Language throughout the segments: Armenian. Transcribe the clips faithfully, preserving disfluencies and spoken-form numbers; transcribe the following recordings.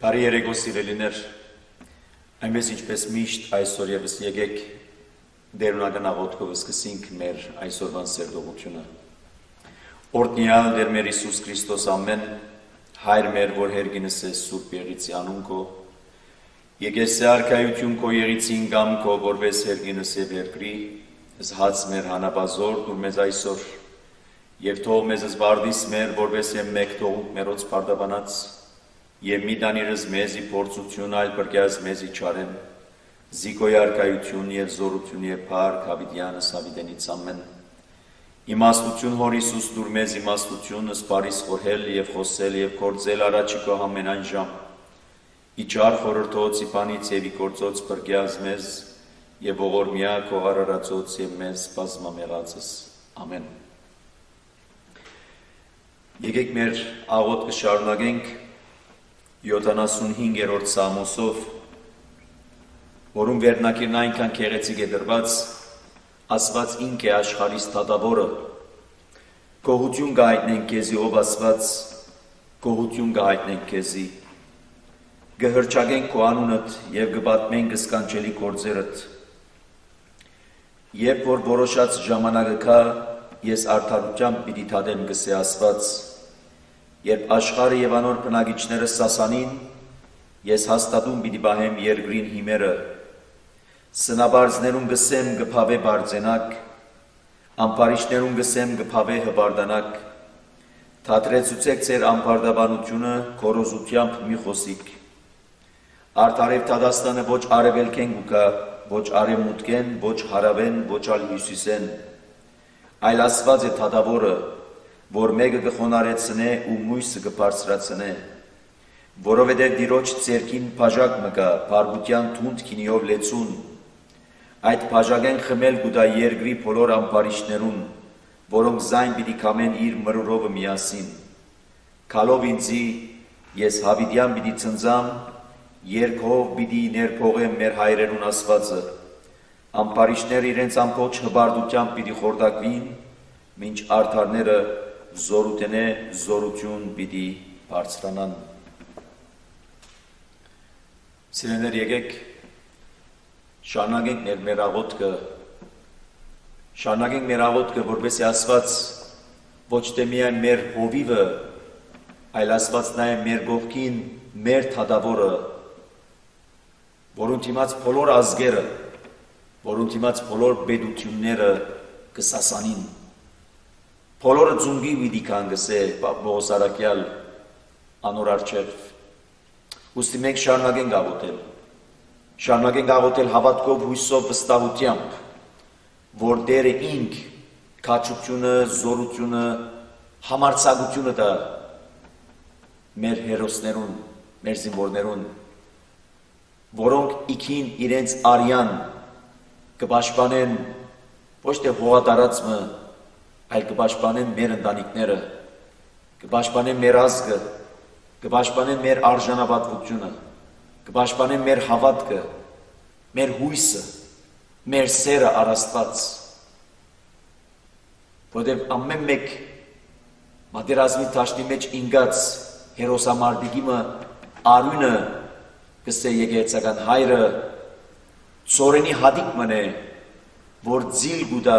Բարի երեկո սիրելիներ, այնպես ինչպես միշտ այսօր ևս եկեք դերունական աղոթքով սկսենք մեր այսօրվան սերտողությունը։ Օրհնյալ Տեր մեր Հիսուս Քրիստոս ամեն, Հայր մեր, որ հերգինս ես Սուրբ Եղիցի անուն քո, եկես է արքայություն քո Եղիցին գամ քո, որպես հերգինս եւ երկրի, զհաց մեր հանապազոր դուր մեզ այսօր, եւ թող մեզ զբարդիս մեր, որպես եմ մեկ թողունք մերոց պարտաբանած, եւ մի դանիրս մեզի փորձություն այլ բրկյաց մեզի չարեն, զիկոյ արքայություն եւ զորություն եւ փառք հավիտյանս հավիտենից ամեն։ Իմաստություն Հոր Հիսուս դուր մեզ իմաստություն, սպարիս խորհել եւ խոսել եւ գործել առաջիկո ամենայն ժամ։ Իջար խորհրդոց իբանից եւ իգործոց բրկյաց մեզ եւ ողորմյա քո արարածոց եւ մեզ բազմամեղածս։ Ամեն։ Եկեք մեր աղոթքը շարունակենք յոթանասունհինգերորդ Սամոսով, որում վերնակիրն այնքան քեղեցիկ է դրված, ասված ինք է աշխարհիս թադավորը, գոհություն գայտնենք քեզի ով ասված, գոհություն գայտնենք քեզի, գհրճագենք քո անունդ եւ գբատմենք սկանչելի գործերդ, երբ որ որոշած ժամանակը կա, ես արդարությամբ պիտի թադեմ գսե ասված, երբ աշխարհը եւ անոր բնակիչները սասանին, ես հաստատում պիտի բահեմ երկրին հիմերը, սնաբարձներուն գսեմ գփավե բարձենակ, ամպարիչներուն գսեմ գփավե հբարդանակ, թատրեցուցեք ձեր ամպարդաբանությունը քորոզությամբ մի խոսիկ, արդարև Թադաստանը ոչ արևելքեն գուկա, ոչ արևմուտքեն, ոչ հարավեն, ոչ ալ հյուսիսեն, այլ ասված է թադավորը, որ մեկը կխոնարեցնե ու մույսը կբարձրացնե, որովհետև Տիրոջ ձեռքին բաժակ մկա, բարգության թունդ քինիով լեցուն, այդ բաժակեն խմել գուտա երկրի բոլոր ամպարիչներուն, որոնք զայն պիտի կամեն իր մրուրովը միասին, քալով ինձի ես հավիտյան պիտի ցնծամ, երկով պիտի ներփողեմ մեր հայրերուն ասվածը, ամպարիչները իրենց ամբողջ հբարդությամբ պիտի խորտակվին, մինչ արդարները զորութենե զորություն պիտի բարձրանան։ Սիրելիներ, եկեք շարունակենք մեր աղոթքը, շարունակենք մեր աղոթքը, որպեսզի ասված ոչ թե միայն մեր հովիվը, այլ ասված նաև մեր կողքին մեր թադավորը, որոնց իմաց բոլոր ազգերը, որոնց իմաց բոլոր պետությունները կսասանին, բոլորը ձունգի վիդի կանգսե Պողոս Արաքյալ անոր առջև։ Ուստի մենք շարունակենք աղոթել, շարունակենք աղոթել հավատքով, հույսով, վստահությամբ, որ Տերը ինք քաջությունը, զորությունը, համարձակությունը տա մեր հերոսներուն, մեր զինվորներուն, որոնք իքին իրենց արյան կպաշտպանեն ոչ թե հողատարածը, այլ կպաշտպանեն մեր ընտանիքները, կպաշտպանեն մեր ազգը, կպաշտպանեն մեր արժանապատվությունը, կպաշտպանեն մեր հավատքը, մեր հույսը, մեր սերը առ Աստված, որտեղ ամեն մեկ մատերազմի դաշտի մեջ ինգած հերոսամարտիկիմը արյունը կսե եկեղեցական հայրը ծորենի հադիկ մնե, որ ձիլ գուտա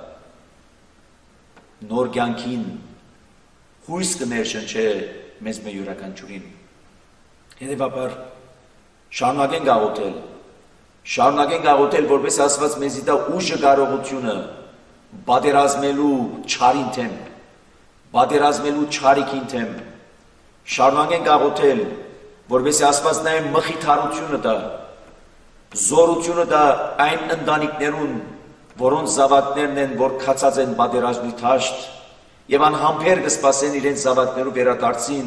նոր կյանքին հույս կներշնչե մեզ մեր յուրաքանչյուրին։ Հետևաբար շարունակենք աղոթել, շարունակենք աղոթել, որպես ասված մեզի տա ուժը կարողությունը պատերազմելու չարին թեմ, պատերազմելու չարիքին թեմ, շարունակենք աղոթել, որպես ասված նաև մխիթարությունը տա, զորությունը տա այն ընտանիքներուն, որոնց զավակներն են, որ քացած են պատերազմի դաշտ եւ անհամբեր կսպասեն իրենց զավակներու վերադարձին,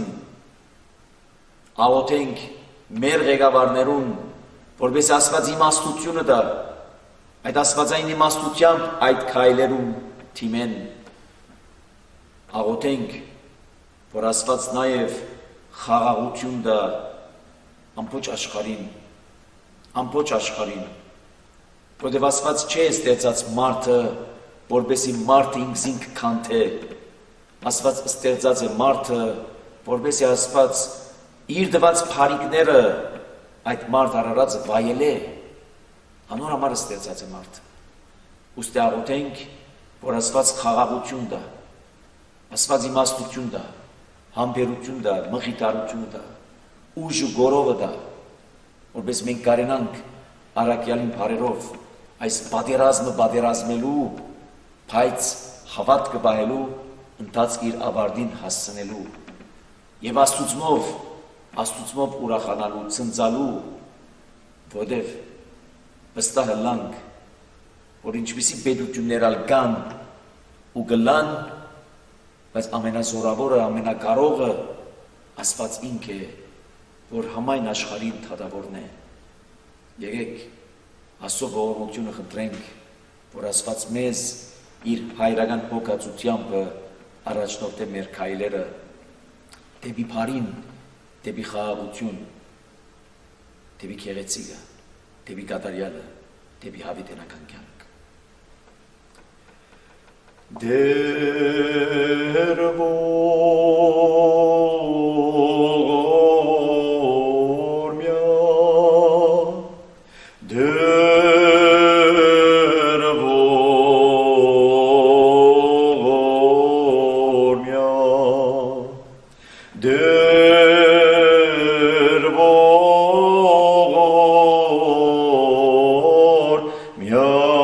աղոթենք մեր ղեկավարներուն, որպես ասված իմաստությունը տա, այդ ասվածային իմաստությամբ այդ քայլերուն թիմեն, աղոթենք, որ ասված նաև խաղաղություն տա ամբողջ աշխարհին, ամբողջ աշխարհին, որտեղ ասված չէ ստեղծած մարդը, որպեսի մարդը ինքզինք քանթե, ասված ստեղծած է մարդը, որպեսի ասված իր դված փարիկները այդ մարդ արարածը վայել է, անոր համար ստեղծած է մարդը։ Ուստի աղոթենք, որ Աստված խաղաղություն տա, Աստված իմաստություն տա, համբերություն տա, մխիթարություն տա, ուժ ու գորովը տա, որպես մենք կարենանք առաքյալին բարերով այս պատերազմը պատերազմելու, բայց հավատքը պահելու, ընթացք իր ավարտին հասցնելու եւ Աստուծմով, Աստուծմով ուրախանալու, ցնծալու, որտեւ վստահ ենք, որ ինչպիսի պետություններ ալ կան ու գլան, բայց ամենազորավորը, ամենակարողը Աստված ինք է, որ համայն աշխարհի ընդհատավորն է։ Եկեք Աստծո ողորմությունը խնդրենք, որ Աստված մեզ իր հայրական հոգացությամբ առաջնորդե մեր քայլերը դեպի բարին, դեպի խաղաղություն, դեպի քեղեցիկը, դեպի կատարյալը, դեպի հավիտենական կյանք։ Դեր ողորմյա, դեր ողորմյա, դեր ողորմյա,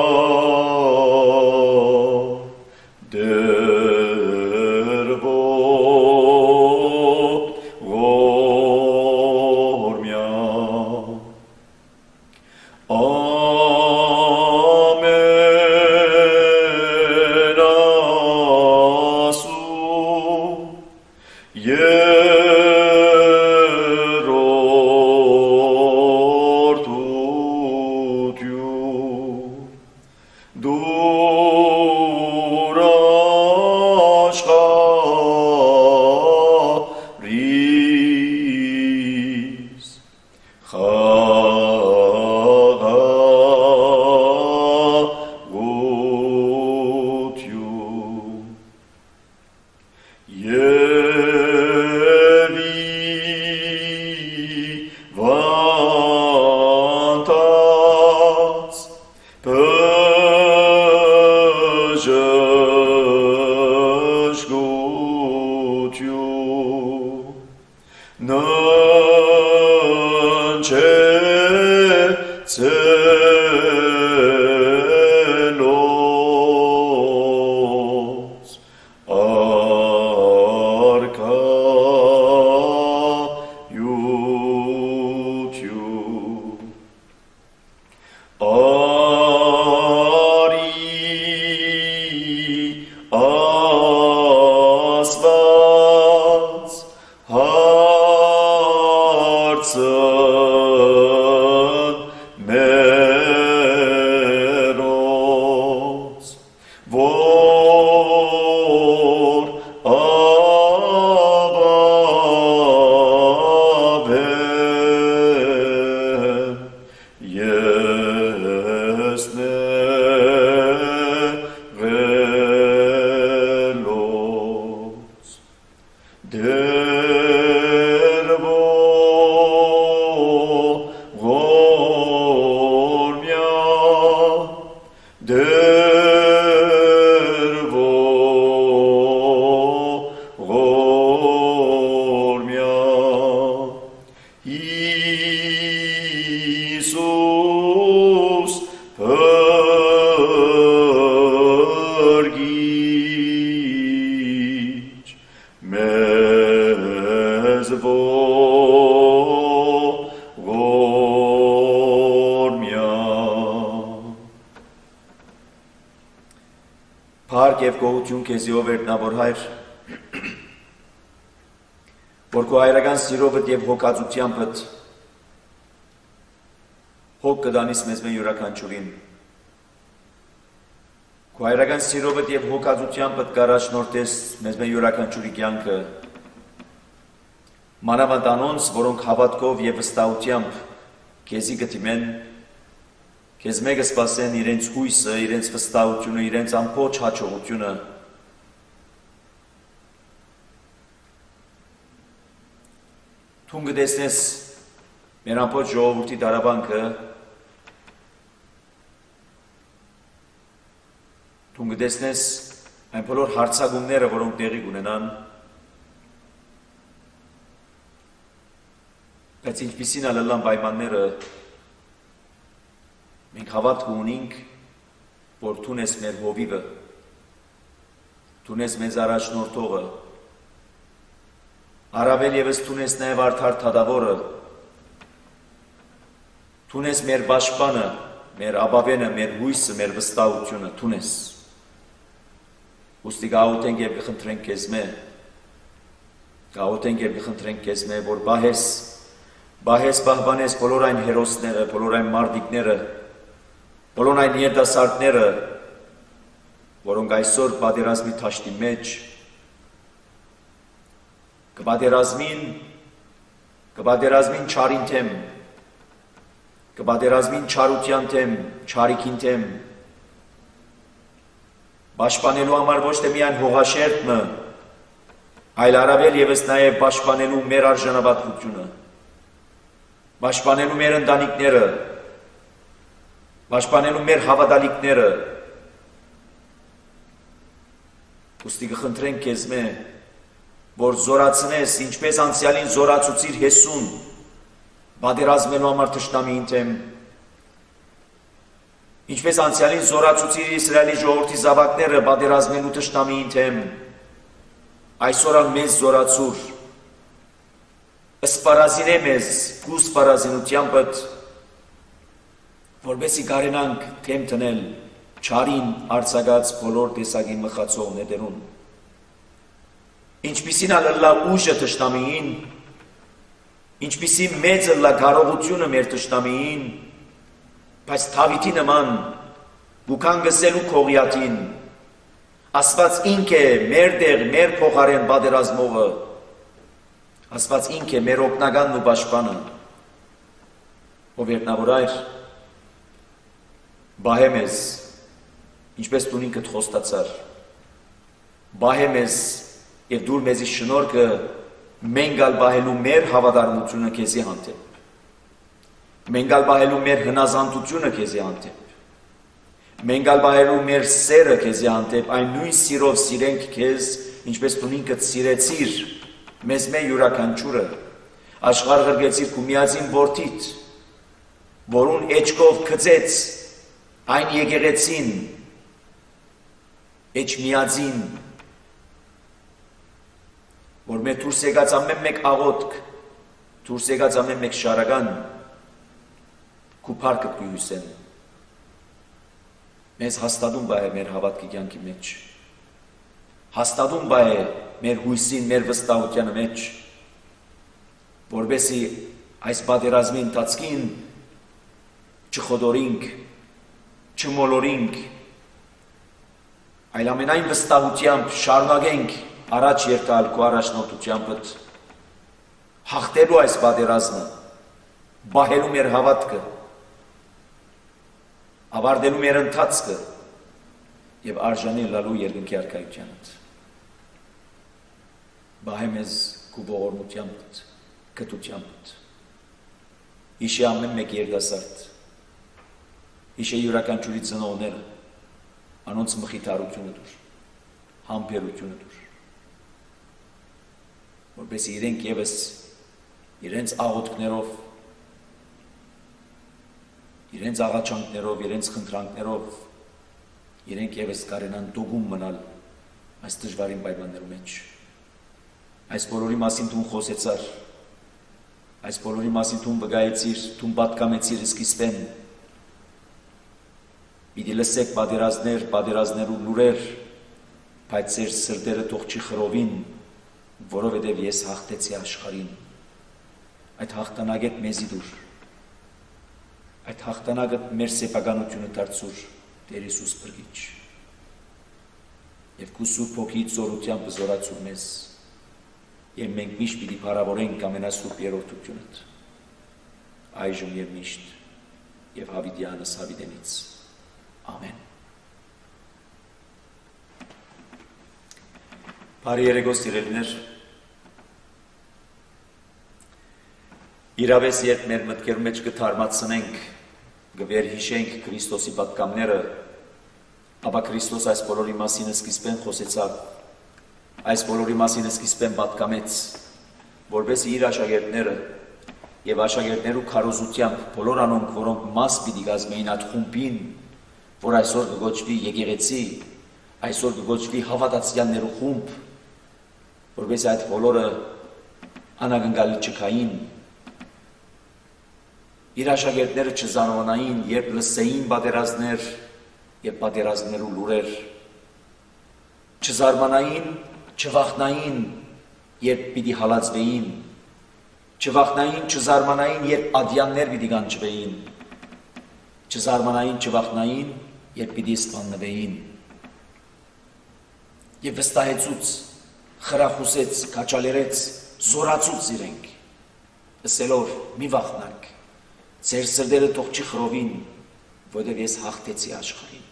Փառք եւ գոհություն քեզի ով վերտնավոր հայր, որ քո հայրական սիրովդ եւ հոգացությամբդ հոգ կդանիս մեզ մեր յուրաքանչյուրին։ Քո հայրական սիրովդ եւ հոգացությամբդ կառաջնորդես մեզ մեր յուրաքանչյուրի կյանքը, մանավանդ անոնց, որոնք հավատքով եւ վստահությամբ քեզի կդիմեն, քեզ մեկը սպասեն իրենց հույսը, իրենց վստահությունը, իրենց ամբողջ հաջողությունը։ Թուն կտեսնես մեր ամբողջ ժողովրդի դարաբանքը, թուն կտեսնես այն բոլոր հարցակումները, որոնք տեղի կունենան, բայց ինչպիսին ալլան պայմանները մենք հավատք ունենք, որ թուն ես մեր հովիվը, թուն ես մեզ առաջնորդողը, առավել ևս թուն ես նաև արդար թադավորը, թուն ես մեր պաշտպանը, մեր ապավենը, մեր հույսը, մեր վստահությունը, թուն ես։ Ուստի գաղութենք և կխնդրենք քեզ մե, գաղութենք և կխնդրենք քեզ մե, որ բահես, բահես բահբանես բոլոր այն հերոսները, բոլոր այն մարդիկները, բոլոր այն երիտասարդները, որոնք այսօր պատերազմի թաշտի մեջ, կպատերազմին, կպատերազմին չարին թեմ, կպատերազմին չարության թեմ, չարիքին թեմ, պաշտպանելու համար ոչ թե միայն հողաշերտը, այլ առավել ևս նաև պաշտպանելու մեր արժանապատվությունը, պաշտպանելու մեր ընտանիքները, պաշտպանելու մեր հավատալիքները, ուստի կխնդրենք քեզ մե, որ զորացնես, ինչպես անցյալին զորացուցիր Հեսուն, պատերազմելու համար թշնամիին թեմ, ինչպես անցյալին զորացուցիր Իսրայելի ժողովրդի զավակները պատերազմելու թշնամիին թեմ, այսօր մեզ զորացուր, սպարազինե մեզ քու սպարազինությամբ, որպեսզի կարենանք թեմ տնել չարին արձակած բոլոր տեսակի մխացող նետերուն։ Ինչպիսին ալլա ուժը թշնամիին, ինչպիսի մեծ ըլլա կարողությունը մեր թշնամիին, բայց Դավիթի նման գուքան գսելու Գողիաթին, Աստված ինք է մեր տեղ, մեր փոխարեն պատերազմողը, Աստված ինք է մեր օգնականն ու պաշտպանը, ով երնավորայր, բահե մեզ, ինչպես դու ինքդ խոստացար, բահե մեզ և դուր մեզի շնորհքը մենք ալ բահելու մեր հավատարմությունը քեզի հանդեպ, մենք ալ բահելու մեր հնազանդությունը քեզի հանդեպ, մենք ալ բահելու մեր սերը քեզի հանդեպ, այն նույն սիրով սիրենք քեզ, ինչպես դու ինքդ սիրեցիր մեզ մեր յուրաքանչյուրը, աշխարհ ղրկեցիր քու միածին որդիդ, որուն էջքով գծեց այն եկեղեցին, էջ միածին, որ մեր դուրս եկած ամեն մեկ աղոթք, դուրս եկած ամեն մեկ շարական, քու փառքդ կհյուսեն, մեզ հաստատում բա է մեր հավատքի կյանքի մեջ, հաստատում բա է մեր հույսին, մեր վստահությանը մեջ, որպեսզի այս պատերազմի ընթացքին չխոդորինք, չմոլորինք, այլ ամենայն վստահությամբ շարունակենք առաջ երկալ քո առաջնորդությամբ հաղթելու այս պատերազմը, բահելու մեր հավատքը, ավարտելու մեր ընթացքը և արժանի լալու երկնքի արքայությանդ։ Բահե մեզ քու ողորմությամբ, գթությամբ, հիշե ամեն մեկ երիտասարդ, հիշե յուրաքանչյուրի ծնողները, անոնց մխիթարությունը դուր, համբերությունը դուր, որպեսզի իրենք ևս իրենց աղոթքներով, իրենց աղաչանքներով, իրենց խնդրանքներով, իրենք ևս կարենան դոգում մնալ այս դժվարին պայմաններու մեջ։ Այս բոլորի մասին դու խոսեցար, այս բոլորի մասին դու վկայեցիր, դու պատկամեցիր սկիզբեն, պիտի լսեք պատերազմներ, պատերազմներու լուրեր, բայց ձեր սրտերը թող չի խռովին, որովհետև ես հաղթեցի աշխարհին։ Այդ հաղթանակդ մեզի դուր, այդ հաղթանակը մեր սեփականությունը դարձուր Տեր Հիսուս Փրկիչ, և քու Սուրբ Հոգիից զորությամբ զորացուր մեզ, և մենք միշտ պիտի փառավորենք ամենասուրբ երրորդությունդ, այժմ և միշտ, և հավիտյանս հավիտենից։ Ամեն։ Բարի երեկո սիրելիներ, Իրավես երբ մեր մտքեր մեջ կթարմացնենք, կվերհիշենք Քրիստոսի պատգամները, ապա Քրիստոս այս բոլորի մասին սկիզբեն խոսեցավ, այս բոլորի մասին սկիզբեն պատգամեց, որպեսզի իր աշակերտները եւ աշակերտներու քարոզությամբ բոլոր անոնք, որոնք մաս պիտի կազմեին այդ խումբին, որ այսօր կգոչվի եկեղեցի, այսօր կգոչվի հավատացյալներու խումբ, որպեսզի այդ բոլորը անագնկալի չքային, իր աշակերտները չզանոնային, երբ լսեին պատերազմներ եւ պատերազմներու լուրեր, չզարմանային, չվախնային, երբ պիտի հալածվեին, չվախնային, չզարմանային, երբ ադյաններ պիտի կանչվեին, չզարմանային, չվախնային, երբ պիտի սպանվեին։ Եվ վստահեցուց, խրախուսեց, քաչալերեց, զորացուց իրենք, ասելով մի վախնանք, ձեր սրտերը թող չի խռովին, որովհետև ես հաղթեցի աշխարհին։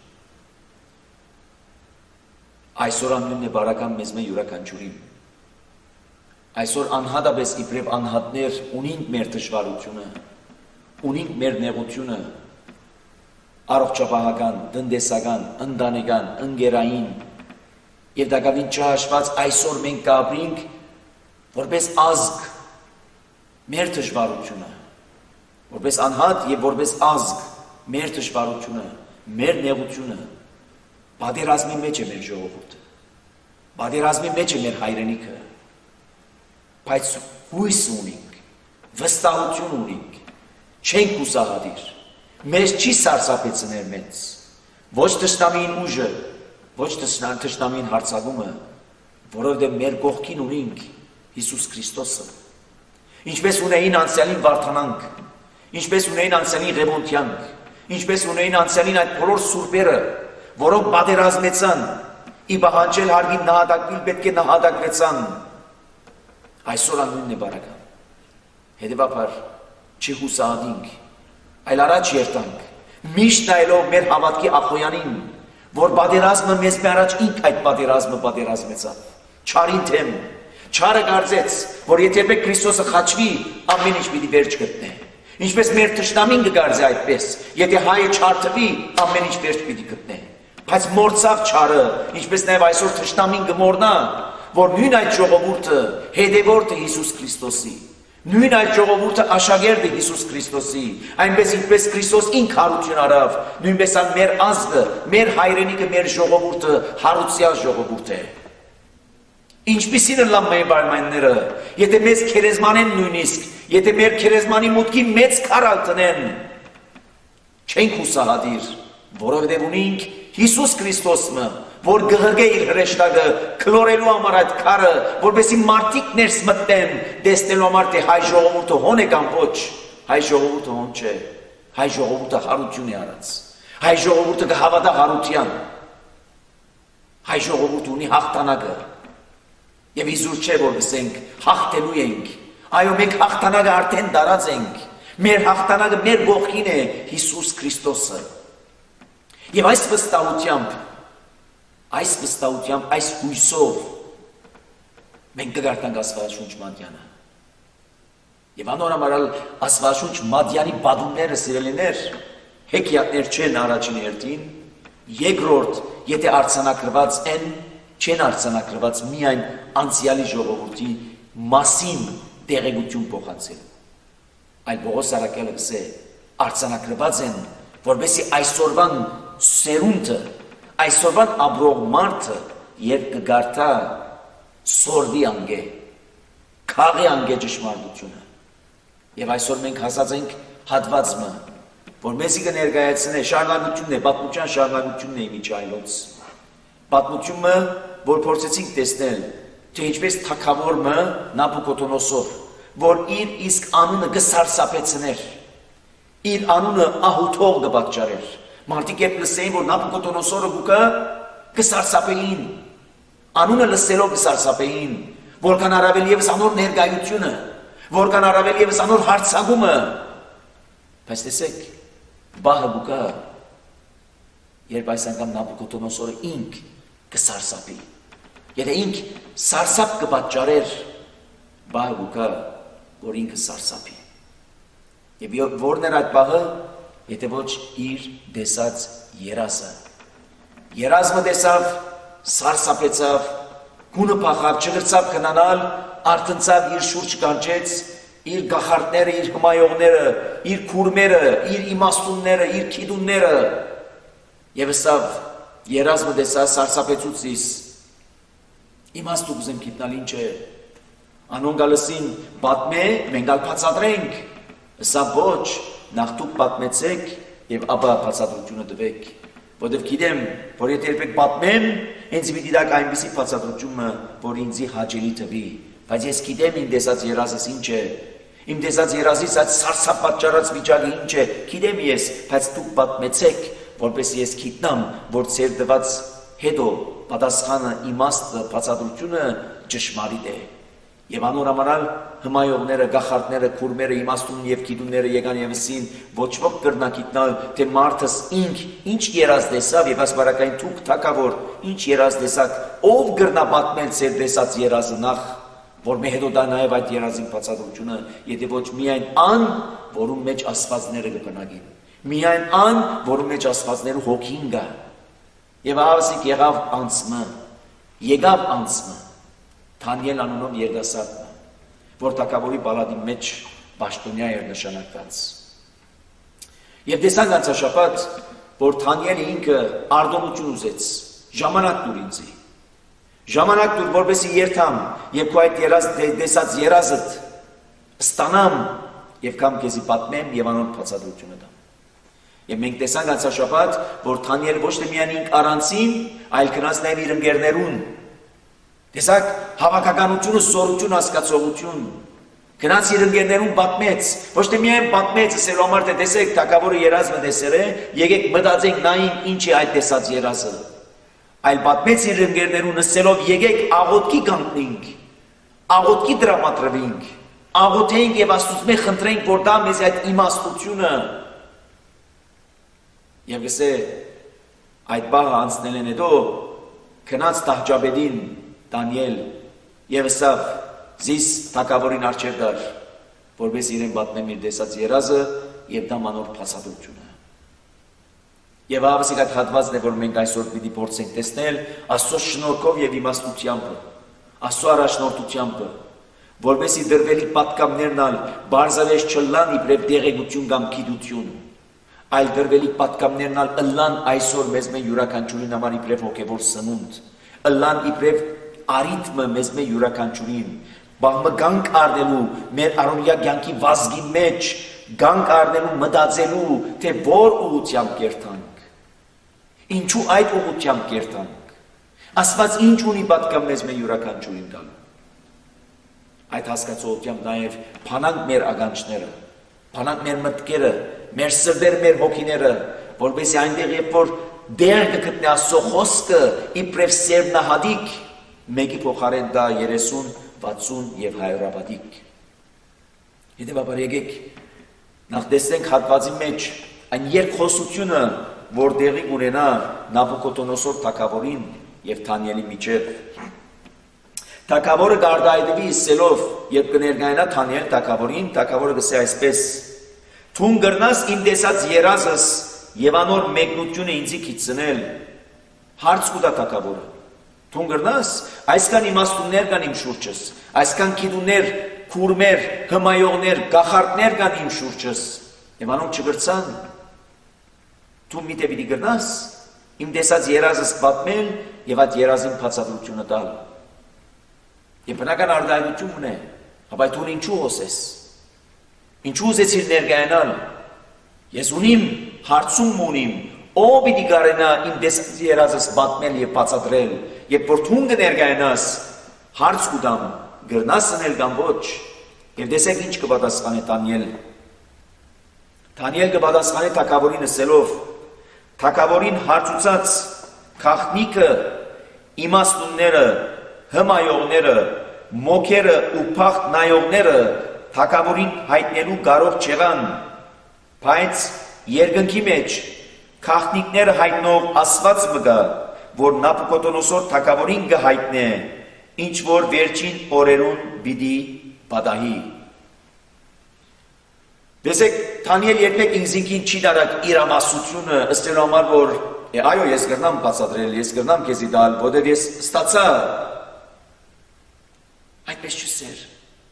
Այսօր անունն է բարական մեզ մե յուրաքանչյուրին։ Այսօր անհատապես իբրև անհատներ ունենք մեր դժվարությունը, ունենք մեր նեղությունը, առողջապահական, տնտեսական, ընտանեկան, ընկերային, եւ դակավին չհաշված այսօր մենք կապրինք որպես ազգ մեր դժվարությունը, որպես անհատ եւ որպես ազգ մեր դժվարությունը, մեր նեղությունը, պատերազմի մեջ է մեր ժողովուրդը, պատերազմի մեջ է մեր հայրենիքը, բայց հույս ունենք, վստահություն ունենք, չենք հուսահատիր, մեզ չի սարսափեցնել մեզ, ոչ թշնամին ուժը, ոչ թշնամին հարձակումը, որովհետև մեր կողքին ունենք Հիսուս Քրիստոսը, ինչպես ունեին անցյալին Վարդանանք, ինչպես ունեին անցյալին Ղևոնդյանք, ինչպես ունեին անցյալին այդ բոլոր սուրբերը, որոնք պատերազմեցան, ի պահանջել հարգին նահատակվել պետք է նահատակվեցան, այսօր անունն է բարական, հետևաբար չհուսահատինք, այլ առաջ երթանք, միշտ նայելով մեր հավատքի Ախոյանին, որ պատերազմը մեզ մե առաջ ինք այդ պատերազմը պատերազմեցավ, չարին թեմ, չարը կարծեց, որ եթե մեկ Քրիստոսը խաչվի, ամեն ինչ պիտի վերջ գտնե, ինչպես մեր թշնամին կգարձի այդպես, եթե հայը չարթվի, ամեն ինչ վերջ պիտի գտնե, բայց մորցավ չարը, ինչպես նաև այսօր թշնամին կմոռնա, որ նույն այդ ժողովուրդը հետևորդը Հիսուս Քրիստոսի, նույն այդ ժողովուրդը աշակերտը Հիսուս Քրիստոսի, այնպես ինչպես Քրիստոս ինք հարություն արավ, նույնպես ան մեր ազգը, մեր հայրենիքը, մեր ժողովուրդը հարուցյալ ժողովուրդ է։ Ինչպիսին լավ մեր բարմանները, եթե մեզ քերեզմանեն նույնիսկ, եթե մեր քերեզմանի մուտքի մեծ քարալ տնեն, չենք հուսահատիր, որովհետև ունենք Հիսուս Քրիստոսը, որ գղրգե իր հրեշտակը, քլորելու համար այդ քարը, որպեսի մարդիկ ներս մտնեն, տեսնելու համար թե հայ ժողովուրդը հոն է կամ ոչ, հայ ժողովուրդը հոն չէ, հայ ժողովուրդը հարություն է արած, հայ ժողովուրդը կհավատա հարության, հայ ժողովուրդը ունի հաղթանակը, եւ իզուր չէ որ գսենք հաղթելու ենք, այո մենք հաղթանակը արդեն դարած ենք, մեր հաղթանակը մեր գողքին է Հիսուս Քրիստոսը, եւ այս վստահությամբ Այս վստահությամբ, այս հույսով մենք կգարտանք Աստվածաշունչ Մատյանը։ Եվ անորամարալ Աստվածաշունչ Մատյանի բադումները սիրելիներ, հեքիաթներ չեն առաջին հերթին, երկրորդ, եթե արձանագրված են, չեն արձանագրված միայն անցյալի ժողովրդի մասին տեղեկություն փոխանցելու։ Այլ Պողոս առաքյալը գսե, արձանագրված են, որովհետեւ այսօրվան սերունդը Այսօրվան ապրող մարդը երբ կգարտա սորվի անգե, քաղի անգե ճշմարտությունը։ Եվ այսօր մենք հասած ենք հատվածը, որ մեզի կներկայացնե շարունակությունն է, պատմության շարունակությունն է իմիջ այլոց։ Պատմությունը, որ փորձեցինք տեսնել, թե ինչպես թագավորը Նաբուկոդոնոսոր, որ իր իսկ անունը կսարսափեցներ, իր անունը ահութող կպատճառեր։ Մարդիկ երբ լսեին, որ Նաբուկոդոնոսորը գուկը կսարսափեին, անունը լսելով կսարսափեին, որքան առավել ևս անոր ներկայությունը, որքան առավել ևս անոր հարցակումը, բայց տեսեք, բահը գուկը, երբ այս անգամ Նաբուկոդոնոսորը ինք կսարսափի, եթե ինք սարսափ կպատճառեր, բահը գուկը, որ ինքը սարսափի, Եվ որն էր այդ բաղը, եթե ոչ իր դեսած երազը։ Երազմը դեսավ, սարսափեցավ, գունը փախավ, չգրծավ քնանալ, արթնցավ, իր շուրջ կանչեց, իր գախարտները, իր հմայողները, իր քուրմերը, իր իմաստունները, իր քիդունները, եւ ասավ, երազմը դեսա սարսափեցուցիս, իմաստու կուզեմ գիտնալ ինչ է, անոն գալսին պատմե, մենք ալ բացատրենք, ասա ոչ, նախ դուք պատմեցեք եւ ապա բացատրությունը տվեք, որովհետեւ գիտեմ, որ եթե երբեք պատմեմ, ինձ մի դիտակ այնպիսի բացատրությունը, որ ինձի հաճելի թվի, բայց ես գիտեմ իմ դեսած երազս ինչ է, իմ դեսած երազից այդ սարսափ վիճակը ինչ է, գիտեմ ես, բայց դուք պատմեցեք, որպես ես գիտնամ, որ ձեր տված հետո պատասխանը իմաստը բացատրությունը ճշմարիտ է։ Եվ անորամարալ հմայողները, գախարտները, քուրմերը, իմաստուն եւ գիտունները եկան եւ ասին, ոչ ոք կրնա գիտնալ, թե մարդս ինք ինչ երազ դեսավ եւ ասպարակային թուք թակավոր, ինչ երազ դեսակ, ով կրնա պատմել ձեր դեսած երազը նախ, որ մե հետո դա նաեւ այդ երազին բացատրությունը, եթե ոչ միայն ան, որում մեջ աստվածները կբնակին, միայն ան, որում մեջ աստվածները հոգին կա։ Եվ ահավասիկ եղավ անցմը, եկավ անցմը, Թանիել անունով երդասարտը, որ թագավորի պալատի մեջ պաշտոնյա էր նշանակված։ Եվ տեսանք անցաշաբաթ, որ Թանիելը ինքը արտոնություն ուզեց, ժամանակ տուր ինձի, ժամանակ տուր, որպեսզի երթամ, եւ քո այդ երազ դեսած երազդ ստանամ եւ կամ քեզի պատմեմ եւ անոր բացատրությունը տամ։ Եվ մենք տեսանք անցաշաբաթ, որ Թանիելը ոչ թե միայն ինք առանցին, այլ գնաց նաեւ իր ընկերներուն։ Տեսակ հավաքականությունը, սորություն, հասկացողություն, գնաց իր ընկերներուն պատմեց, ոչ թե միայն պատմեց, ասելու համար թե տեսեք թագավորը երազը տեսել է, եկեք մտածենք նայենք ինչ է այդ տեսած երազը, այլ պատմեց իր ընկերներուն ասելով եկեք աղոթքի կանգնենք, աղոթքի դրամատրվենք, աղոթենք եւ Աստծուց խնդրենք, որ դա մեզ այդ իմաստությունը եւ գսե այդ բաղը անցնել են հետո գնաց Տահջաբեդին Դանիել եւ ասավ զիս թագավորին արչեր դար, որպես իրեն պատմեմ իր դեսած երազը եւ դա մանոր բացատրությունը։ Եվ ահավասիկ այդ հատվածն է, որ մենք այսօր պիտի փորձենք տեսնել Աստծո շնորհքով եւ իմաստությամբ, Աստծո առաջնորդությամբ, որպեսզի դրվելի պատկամներն ալ բարձավեж չլան իբրև դեղեցություն կամ գիտություն, այլ դրվելի պատկամներն ալ ըլլան այսօր մեզ մե յուրաքանչյուրին համար իբրև հոգեվոր սնունդ, ըլլան իբրև արիթմը մեզ մե յուրաքանչյուրին, բաղմը գանք առնելու մեր առօրյա կյանքի վազգի մեջ, գանք առնելու մտածելու, թե որ ուղղությամբ կերտանք, ինչու այդ ուղղությամբ կերտանք, Աստված ինչ ունի պատկամ մեզ մե յուրաքանչյուրին տալու։ Այդ հասկացողությամբ նաև փանանք մեր ականջները, փանանք մեր մտքերը, մեր սրտերը, մեր հոգիները, որպեսզի այնտեղ երբ որ դեր կգտնի Աստծո խոսքը իբրև սերմնահատիկ, մեկի փոխարեն դա երեսուն, վաթսուն եւ հայրապատիկ։ Հետևաբար եկեք նախ տեսնենք հատվածի մեջ այն երկխոսությունը, որ դեղի ունենա Նաբուկոդոնոսոր թագավորին եւ Թանիելի միջեւ։ Թագավորը գարդայդվի սելով, երբ կներկայանա Թանիել թագավորին, թագավորը գսե այսպես. Թուն գրնաս իմ տեսած երազս եւ անոր մեկնությունը ինձի գիծնել։ Հարց կուտա թագավորը։ Թուն գրնաս, այսքան իմաստուններ կան իմ շուրջս, այսքան գիտուներ, քուրմեր, հմայողներ, գախարտներ կան իմ շուրջս, եւ անոնք չգրցան։ Թուն միտե պիտի գրնաս, իմ տեսած երազս պատմել եւ այդ երազին բացատրությունը տալ։ Եվ բնական արտահայտություն ունե, ապա դու ինչու հոսես։ Ինչու ուզեցիր ներկայանալ։ Ես ունիմ, հարցում ունիմ, ով պիտի կարենա իմ տեսած երազս պատմել եւ բացատրել, երբ որ դու կներկայանաս, հարց կուտամ, գրնաս սնել կամ ոչ։ Եվ տեսեք ինչ կպատասխանի Դանիել։ Դանիել կպատասխանի թագավորին ասելով, թագավորին հարցուցած քաղտնիկը, իմաստունները, հմայողները, մոքերը ու փախտ նայողները թագավորին հայտնելու կարող չեղան, բայց երկնքի մեջ քաղտնիկները հայտնող Աստված մգա, որ Նաբուկոդոնոսոր թագավորին կհայտնե, ինչ որ վերջին օրերուն պիտի պատահի։ Տեսեք, Դանիել երբեք ինքնին չի դարակ իր ամասությունը, ըստելու համար, որ այո, ես կրնամ բացատրել, ես կրնամ քեզի տալ, որտեղ ես ստացա։ Այդպես չսեր։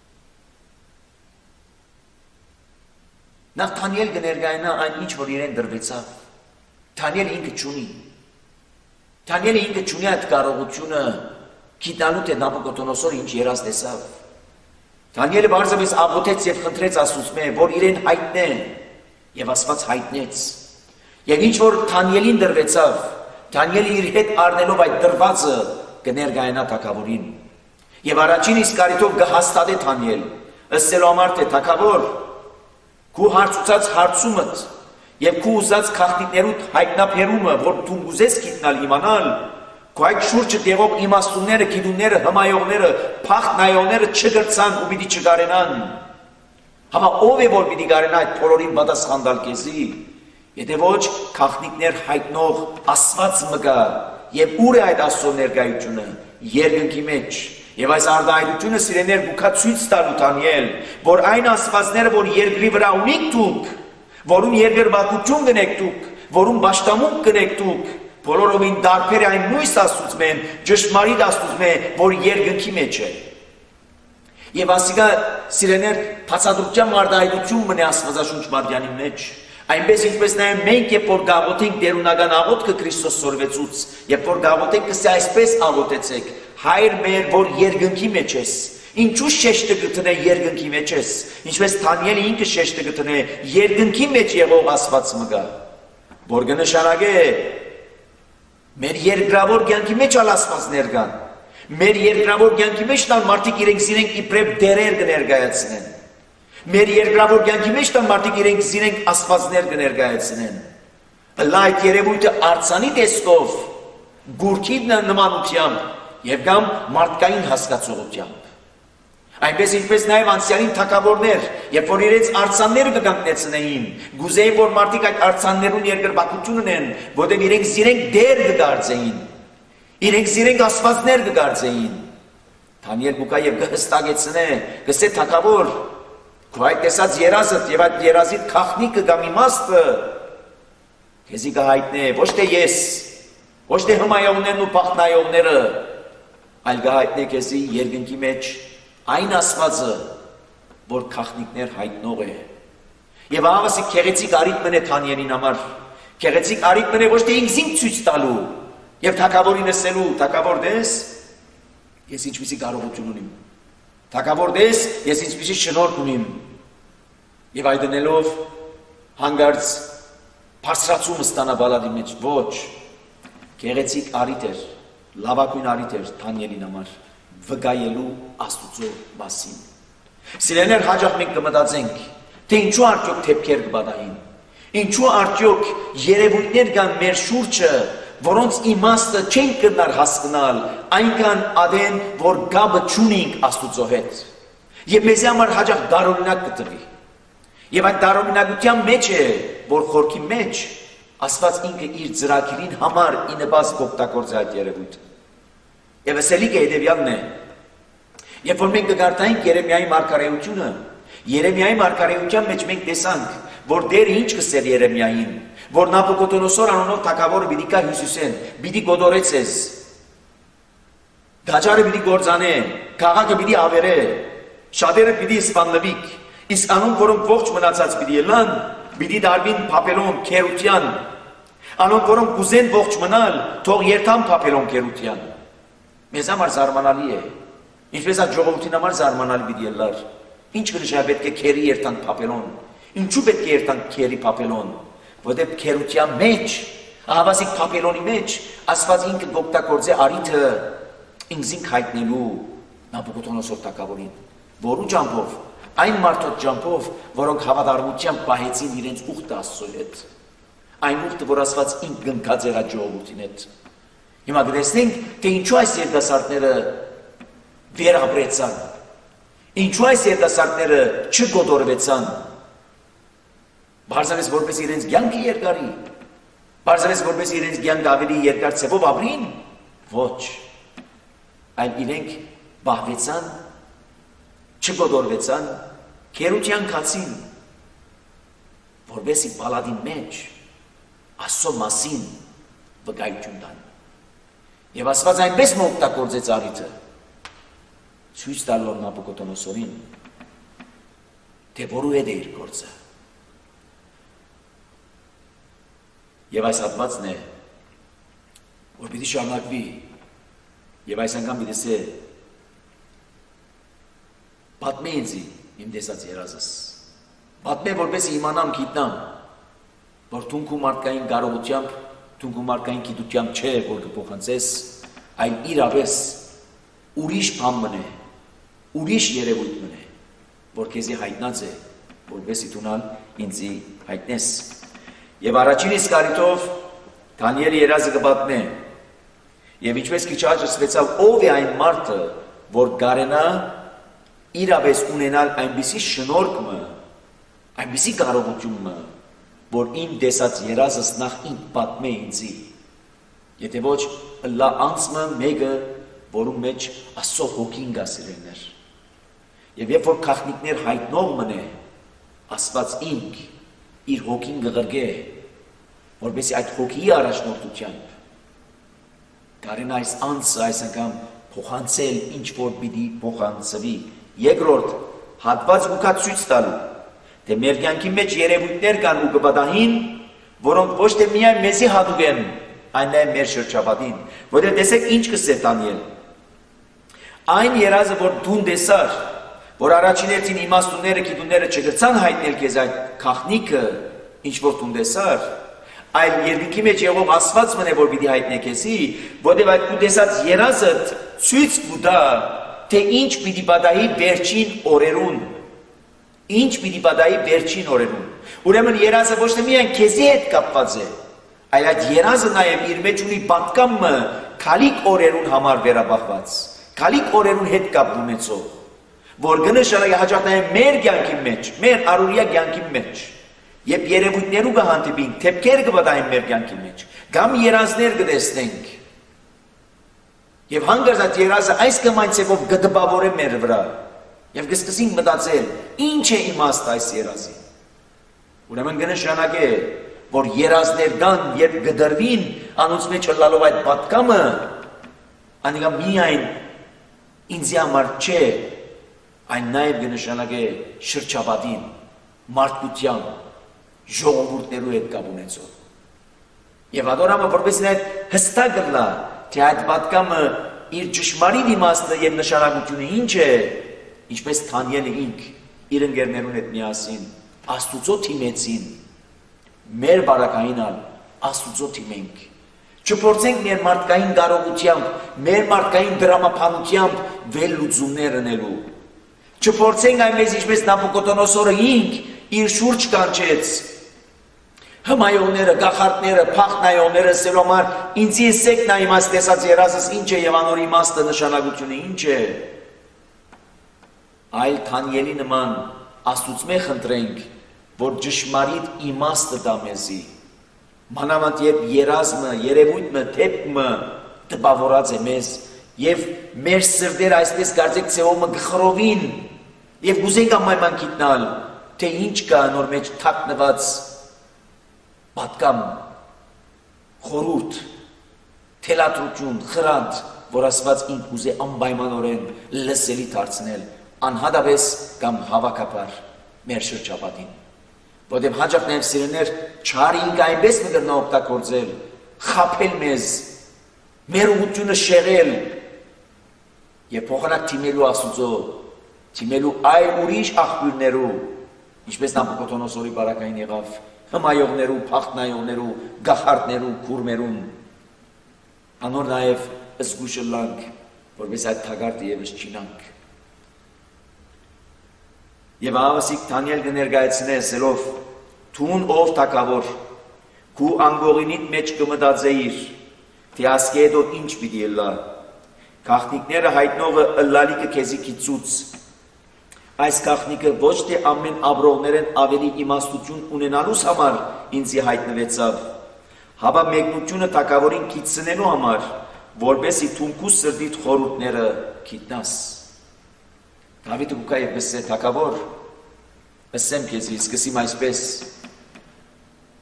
Նախ Դանիել կներկայանա այն ինչ, որ իրեն դրվեցավ։ Դանիելը ինքը չունի։ Դանիելը ինքը չունի այդ կարողությունը գիտանու թե Նաբուկոդոնոսորը ինչ երազ տեսավ։ Դանիելը բարձրապես աղոթեց եւ խնդրեց Աստծուց, որ իրեն հայտնե, եւ Աստված հայտնեց։ Եվ ինչ որ Դանիելին դրվեցավ, Դանիելը իր հետ առնելով այդ դրվածը կներկայանա թագավորին։ Եվ առաջին իսկ կարիթով կհաստատե Դանիել, ըստելու համար թե թագավոր, քու հարցուցած հարցումդ եւ քու ուզած քաղաքներուդ հայտնաբերումը, որ դու ուզես գիտնալ իմանալ, քու այդ շուրջը տեղող իմաստունները, գիտունները, հմայողները, փախտ նայողները չգրցան ու պիտի չգարենան։ Համա ով է որ պիտի գարենա այդ բոլորին պատասխան տալ քեզի, եթե ոչ քաղաքներ հայտնող Աստված մգա, եւ ուր է այդ Աստծո ներկայությունը երկնքի մեջ։ Եվ այս արտահայտությունը սիրեներ գուքա ցույց տալու Դանիել, որ այն աստվածները, որ երկրի վրա ունիք դուք, որում երկրպագություն կնեք դուք, որում պաշտամունք կնեք դուք, բոլորովին դարբեր այն նույն Աստծուց մեն, ճշմարիտ Աստծուց մեն, որ երկնքի մեջ է։ Եվ ասիկա սիրեներ բացատրության արտահայտություն մնե Աստվածաշունչ Մարկյանի մեջ։ Այնպես ինչպես նաև մենք երբ որ գաղութենք դերունական աղոթքը Քրիստոս սորվեցուց, երբ որ գաղութենք կսե այսպես աղոթեցեք, Հայր մեր, որ երկնքի մեջ ես, ինչու շեշտը գտնե երկնքի մեջ ես, ինչպես Դանիելը ինքը շեշտը գտնե երկնքի մեջ եղող Աստված մգա, որ կնշանակե մեր երկրավոր կյանքի մեջ ալ Աստված ներկան, մեր երկրավոր կյանքի մեջ տան մարդիկ իրենք զիրենք իբրև դերեր կներկայացնեն, մեր երկրավոր կյանքի մեջ տան մարդիկ իրենք զիրենք Աստվածներ կներկայացնեն, ըլա այդ երևույթը արձանի տեսքով, գուրքի նմանությամբ և կամ մարդկային հասկացողությամբ։ Այնպես ինչպես նաև անցյալին թագավորներ, երբ որ իրենց արձանները կկանգնեցնեին, գուզեին, որ մարդիկ այդ արձաններուն երկրպագություն ունեն, որտեղ իրենք զիրենք դեր կդարձեին, իրենք զիրենք աստվածներ կդարձեին։ Դանիել գուկա եւ կհստակեցնե, կսե թագավոր, քո այդ տեսած երազդ եւ այդ երազիդ քաղաքնիկը կամ իմաստը քեզի կհայտնե, ոչ թե ես, ոչ թե հմայողներն ու փախտնայողները, այլ կհայտնե քեզի երկնքի մեջ այն Աստվածը, որ քաղաքնիկներ հայտնող է։ Եվ ահավասիկ քեղեցիկ արիտ մնե Դանիելին համար, քեղեցիկ արիտ մնե ոչ թե ինքզին ցույց տալու եւ թագավորին ասելու, թագավոր դես, ես ինչպիսի կարողություն ունիմ։ Թագավոր դես, ես ինչպիսի շնորհք ունիմ։ Եվ այդ դնելով հանգարց բարձրացումը ստանա բալադի մեջ, ոչ, քեղեցիկ արիտ էր, լավագույն արիտ էր Դանիելին համար, վկայելու Աստուծո մասին։ Սիրելիներ, հաջող մենք կմտածենք, թե ինչու արդյոք թեփքեր կբադային, ինչու արդյոք երևույթներ կան մեր շուրջը, որոնց իմաստը չենք կրնար հասկանալ, այնքան ադեն, որ գաբը չունենք Աստուծո հետ։ Եվ մեզի համար հաջող դարօրինակ կտրվի։ Եվ այդ դարօրինակության մեջ է, որ խորքի մեջ Աստված ինքը իր ծրագիրին համար ի նպաստ կօգտագործի այդ երևույթը։ Եվ ասելիքը հետևյալն է, երբ որ մենք կգարտայինք Երեմիայի մարգարեությունը, Երեմիայի մարգարեության մեջ մենք տեսանք, որ Տերը ինչ կսեր Երեմիային, որ Նաբուկոդոնոսոր անունով թագավորը պիտի գա Հիսուսեն, պիտի գոդորեց ես, դաջարը պիտի գործանե, քաղաքը պիտի ավերե, շատերը պիտի սպանվիկ, իսկ անոնք, որոնք ողջ մնացած պիտի ելան, պիտի դարվին Բաբելոն քերության, անոնք, որոնք կուզեն ողջ մնալ, թող երթան Բաբելոն քերության։ Մեզ համար զարմանալի է, ինչպես այդ ժողովրդին համար զարմանալի պիտի ելար, ինչ կնշա պետք է քերի երթան Բաբելոն, ինչու պետք է երթան քերի Բաբելոն, որտեղ քերության մեջ, ահավասիկ Բաբելոնի մեջ, Աստված ինքը կօգտագործի արիթը ինքզին հայտնելու Նաբուկոդոնոսոր թագավորին, որու ջամփով, այն մարդոց ջամփով, որոնք հավատարմությամբ պահեցին իրենց ուխտը Աստծո հետ, այն ուխտը, որ Աստված ինքը գնքած էր այդ ժողովրդին հետ։ Հիմա կտեսնենք, թե ինչու այս երիտասարդները վերապրեցան, ինչու այս երիտասարդները չգոդորվեցան, բարձրապես որպես իրենց կյանքը երկարի, բարձրապես որպես իրենց կյանքը ավելի երկար ցևով ապրին, ոչ, այլ իրենք բահվեցան, չգոդորվեցան, քերության քացին, որովհետեւ բալադին մեջ Աստծո մասին վկայություն տան։ Եվ Աստված այնպես մօգտագործեց առիթը ցույց տալով Նաբուկոդոնոսորին, թե որու հետ է իր գործը։ Եվ այս հատվածն է, որ պիտի շարունակվի, եւ այս անգամ պիտի ասե պատմե ինձ իմ տեսած երազս։ Պատմե, որպեսզի իմանամ, գիտնամ, որ թունք ու մարդկային կարողությամբ, թունք ու մարդկային գիտությամբ չէ, որ կփոխանցես, այլ իրապես ուրիշ բան մնե, ուրիշ երևույթ մնե, որ քեզի հայտնած է, որպեսզի դունալ ինձի հայտնես։ Եվ առաջին իսկ առիթով Դանիելի երազը կպատմե, եւ ինչպես քիչ հաջողվեցավ ով է այն մարդը, որ գարենա իրապես ունենալ այնպիսի շնորհքը, այնպիսի կարողությունը, որ իմ տեսած երազս նախ ինձ պատմե ինձի, եթե ոչ լա անցմը մեկը, որում մեջ Աստծո հոգին գա սիրելներ։ Եվ երբ որ քաղաքնիկներ հայտնող մնե, Աստված ինք իր հոգին գղրգե, որպեսզի այդ հոգիի առաջնորդությամբ կարեն այս անձը այս անգամ փոխանցել ինչ որ պիտի փոխանցվի։ Երկրորդ հատված ուքա ցույց տալու, թե մեր կյանքի մեջ երևույթներ կան ու կպատահին, որոնք ոչ թե միայն մեզի հատուկ են, այլ նաև մեր շրջապատին, որտեղ տեսեք ինչ կսե Դանիել։ Այն երազը, որ դուն տեսար, որ առաջիներցին իմաստունները, գիտունները չգրցան հայտնել քեզ այդ քաղաքնիկը, ինչ որ դուն տեսար, այլ երկինքի մեջ եղող Աստված մնե, որ պիտի հայտնե քեզի, որտեղ այդ ու տեսած երազը ցույց կտա, թե ինչ պիտի պատահի վերջին օրերուն, ինչ պիտի պատահի վերջին օրերուն։ Ուրեմն երազը ոչ թե միայն քեզի հետ կապված է, այլ այդ երազը նաև իր մեջ ունի պատկամը քալիք օրերուն համար վերաբախված, քալիք օրերուն հետ կապ ունեցող, որ կնշանակի հաջողները մեր կյանքի մեջ, մեր առօրյա կյանքի մեջ, երբ երևույթներու կհանդիպենք, թեփքեր կպատահեն մեր կյանքի մեջ, կամ երազներ կտեսնենք, եւ հանգարց այդ երազը այս կմայցեվով կդպավորե մեր վրա, եւ կսկսենք մտածել, ինչ է իմաստ այս երազի։ Ուրեմն կնշանակե, որ երազներ կան, երբ կդրվին անոնց մեջ լալով այդ պատկամը, անիկա միայն ինձի համար չէ, այն նաև կնշանակե շրջապատին, մարդկության, ժողովուրդներու հետ կապ ունեցող։ Եվ ադորամը որպես նաև հստակ կլա, թե այդ պատկամը իր ճշմարիտ իմաստը եւ նշանակությունը ինչ է, ինչպես Դանիելը ինք իր ընկերներուն հետ միասին Աստուծո թիմեցին, մեր բարակայինալ Աստուծո թիմենք։ Չփորձենք մեր մարդկային կարողությամբ, մեր մարդկային դրամապանությամբ վերլուծումներ ունելու։ Չփորձենք այնպես ինչպես Նաբուկոդոնոսորը ինք իր շուրջ կանչեց հմայողները, գախարտները, փախնայողները սելոմար ինձի եսեք նա իմաստ տեսած երազս ինչ է եւ անոր իմաստը նշանակությունը ինչ է։ Այլ Դանիելի նման Աստուծմե խնդրենք, որ ճշմարիտ իմաստը տա մեզի։ Մանավանդ երբ երազմը, երևույթը, թեփքը տպավորած է մեզ եւ մեր սրտերը այսպես կարծեք ցեոմը գխրովին եւ գուզենք ամայման գիտնալ, թե ինչ կա նոր մեջ թաքնված պատկամ, խորուրդ, թելադրություն, խրանդ, որ Աստված ինք ուզե անպայմանորեն լսելի դարձնել, անհատապես կամ հավաքաբար մեր շրջապատին։ Որտեղ հաջող նաև սիրելիներ չարինք այնպես մտերնա օգտագործել, խաբել մեզ, մեր ուղղությունը շեղել եւ փոխանակ թիմելու Աստուծո, թիմելու այլ ուրիշ աղբյուրներու, ինչպես Նաբուկոդոնոսորի բարակային եղավ, հմայողներու, փախտնայողներու, գախարտներու, քուրմերուն։ Անոր նաև զգուշը լանք, որպես այդ թագարտը եւս չինանք։ Եվ ավասիկ Դանիել կներկայացնե ասելով. «Թուն ով թագավոր, քու անգողինիդ մեջ կմտածեիր, թե ասկե հետո ինչ պիտի ելա, գաղտնիքները հայտնողը ըլլալիքը քեզի կիծուց, այս գաղտնիքը ոչ թե ամեն ապրողներեն ավելի իմաստություն ունենալուս համար ինձի հայտնվեցավ, հապա մեկնությունը թագավորին կիծնելու համար, որպեսզի թունքու սրտիդ խորհուրդները գիտնաս»։ Դավիթը գուկա եւ բսե թագավոր, ասեմ քեզի, սկսեմ այսպես,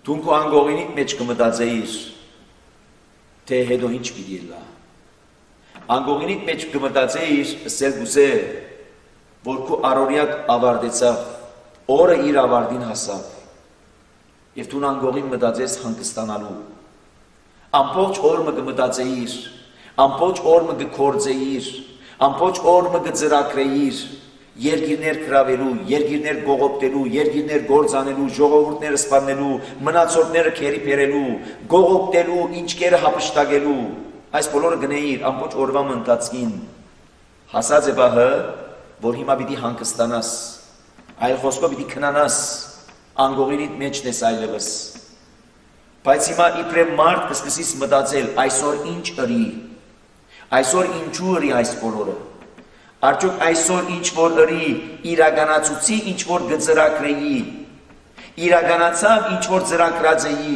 Դու քո անգողինիդ մեջ կմտածեիր, թե հետո ինչ պիտի լա։ Անգողինիդ մեջ կմտածեիր, ասել գուցե, որ քո առօրյակ ավարտեցավ, օրը իր ավարտին հասավ, եւ դու անգողին մտածես հանգստանալու։ Ամբողջ օրը կմտածեիր, ամբողջ օրը կգործեիր, ամբողջ օրը կծրագրեիր, երկիրներ գրավելու, երկիրներ գողոպտելու, երկիրներ գործանելու, ժողովուրդները սպանելու, մնացորդները քերի բերելու, գողոպտելու, ինչքերը հափշտակելու, այս բոլորը գնեիր ամբողջ օրվա ընթացքին։ Հասած է բահը, որ հիմա պիտի հանգստանաս, այլ խոսքով պիտի քնանաս, անգողինիդ մեջն ես այլևս։ Բայց հիմա իբրև մարդ կսկսես մտածել, այսօր ինչ ըրի, այսօր ինչու ըրի այս բոլորը։ Արդյոք այսօր ինչ որ ըրի, իրականացուցի ինչ որ գծրակրեի, իրականացավ ինչ որ ծրագրած էի։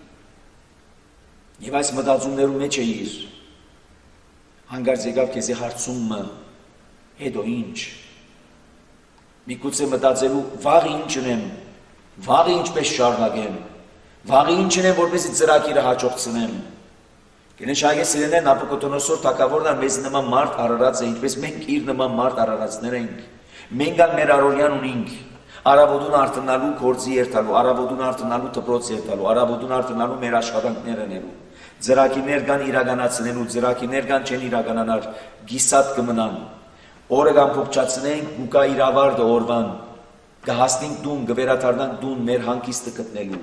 Եվ այս մտածումներու մեջ էիր, հանգարց եկավ քեզի հարցումը, հետո ինչ։ Միգուցե մտածելու վաղը ինչ ունեմ, վաղը ինչպես շարունակեմ, վաղը ինչ ունեմ, որպեսզի ծրագիրը հաջողցնեմ։ Գնշագե սիրեներ Նաբուկոդոնոսոր թագավորն մեզ նման մարդ արարած է, ինչպես մենք իր նման մարդ արարածներ ենք։ Մենք ալ մեր առօրյան ունենք, արաբոդուն արտնալու գործի երթալու, արաբոդուն արտնալու դպրոց երթալու, արաբոդուն արտնալու մեր աշխատանքները նելու։ Ծրագիրներ կան իրականացնելու, ծրագիրներ կան չեն իրականանալ, գիսատ կմնան։ Օրը կամ փոքչացնենք, ու կա իր ավարտը օրվան, կհասնենք տուն, կվերադառնանք տուն մեր հանգիստը գտնելու։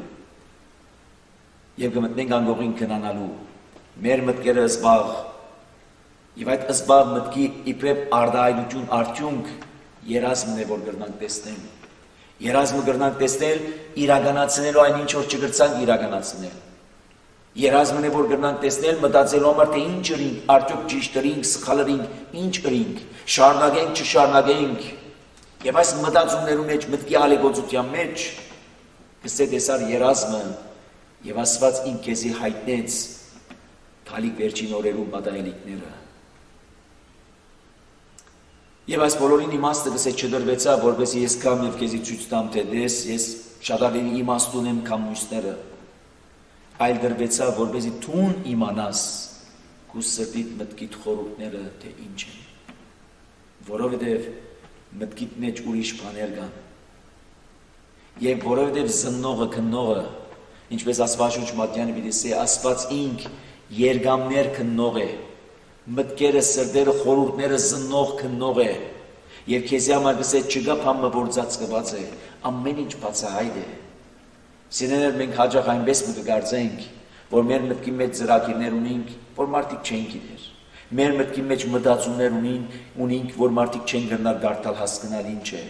Եվ կմտնենք անգողին քնանալու։ Մեր մտքերը զբաղ, եւ այդ զբաղ մտքի իբրև արդայնություն արդյունք երազմն է, որ գրնանք տեսնել։ Երազմը գրնանք տեսնել, իրականացնելու այն ինչ որ չգրցանք իրականացնել։ Երազմն է, որ գրնանք տեսնել, մտածելու համար թե ինչ ըրինք, արդյոք ճիշտ ըրինք, սխալ ըրինք, ինչ ըրինք, շարունակենք, չշարունակենք։ Եվ այս մտածումներու մեջ, մտքի ալեգոծության մեջ կսե տեսար երազմը, եւ Աստված ինքն քեզի հայտնեց Թալիկ վերջին օրերու մատանելիքները։ Եվ այս բոլորին իմաստը գսե չդրվեցա, որպեսզի ես կամ եւ քեզի ցույց տամ, թե դես ես շատ ավելի իմաստուն եմ քան մյուսները, այլ դրվեցա, որպեսզի թուն իմանաս քու սրտիդ մտքիդ խորհուրդները թե ինչ են, որովհետեւ մտքիդ մեջ ուրիշ բաներ կան, եւ որովհետեւ զննողը քննողը, ինչպես Աստվածաշունչ Մատթեյանը պիտի ասի, Աստված ինք Երգամներ քննող է, մտքերը, սրտերը, խորհուրդները զննող քննող է, եւ քեզի համար գսե չգա բանը, որ ծածկված է, ամեն ինչ բացահայտ է։ Սիրելիներ, մենք հաջող այնպես կգարձենք, որ մեր մտքի մեջ ծրագիրներ ունենք, որ մարդիկ չեն գիտեր։ Մեր մտքի մեջ մտածումներ ունին, ունենք, որ մարդիկ չեն գնալ գարտալ հասկանալ ինչ է։